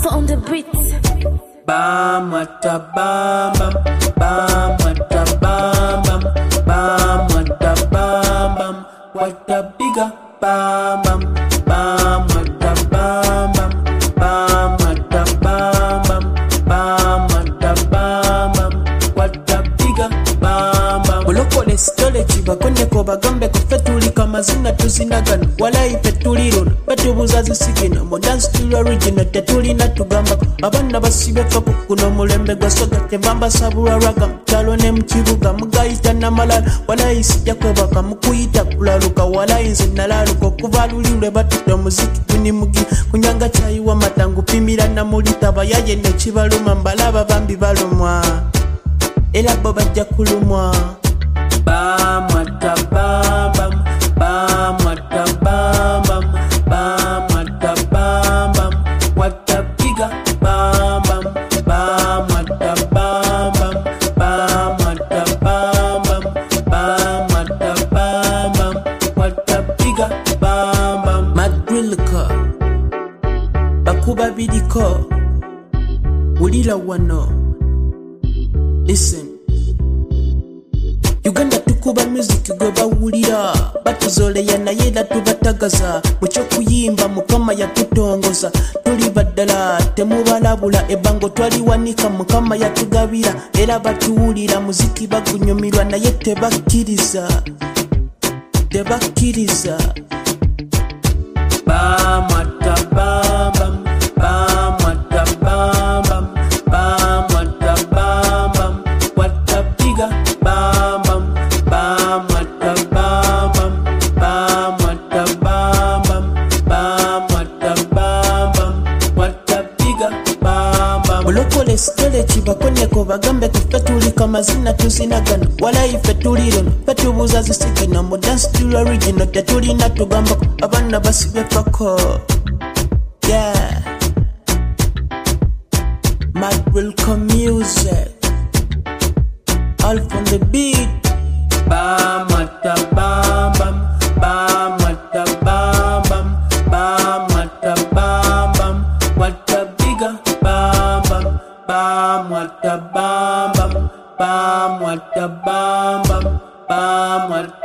Alpha on the beat. Bam, what a bam, bam, bam, what a bam, bam, bam, what a bam, bam, what a bigger bam, bam, bam, what a bam, bam, bam, what a bam, bam, bam, what a bam, bam, what a bigger bam, bam. Mulokole stole chiba konye ko bagambe ko fetuli kama zina tuzinagana wala ifetuliro betubuza zisigina mo dance to original tetuli na tugamba abana basibe fa kuno mulembe gwasoga tembamba sabura raga mtalo ne mkibuga mugayita na malala wala isijja kwebaka mukuyita kulaluka wala inze nalaluka okuvalulirwe batuta muziki kuni mugi kunyanga chayiwa matangu pimira na mulita bayaye ne kibaluma mbalaba bambi balumwa era bo bajja kulumwa. Bam, what a bam, bam, bam, what a bam, bam, bam, what a bam, bam, what a bigger bam, bam, bam, what a bam, bam, bam, what a bam, bam, bam, what a bam, bam, what a bigger bam, bam. Madrilka, bakuba bidiko, ulila wano, listen. Uganda tukuba music gwe bawulira batuzoleya naye era tubatagaza mukyo kuyimba mukama yatutongoza tuli baddala temubalabula ebango twaliwanika mukama yatugabira era batuwulira muziki bagunyumirwa naye tebakkiriza bam, what a bam, bam, bam, what a bam, bam, bam, what a bam, bam, what a bigger bam, bam, bam, what a bam, bam, bam, what a bam, bam, bam, what a bam, bam, what a bigger bam, bam. Mulokole stole chibakonye ko bagambe kufetulika mazina tuzinagana wala ifetuliro fetubuza zisigina mo dance to original tetulina tugamba abana basibe fako. Yeah, Mad Welcome Music, Alpha on the beat. Bam, what a bam, bam, bam, what a bam, bam, bam, what a bam, bam, what a bigger bam, bam, bam, what a bam, bam, bam, what a bam, bam, bam, what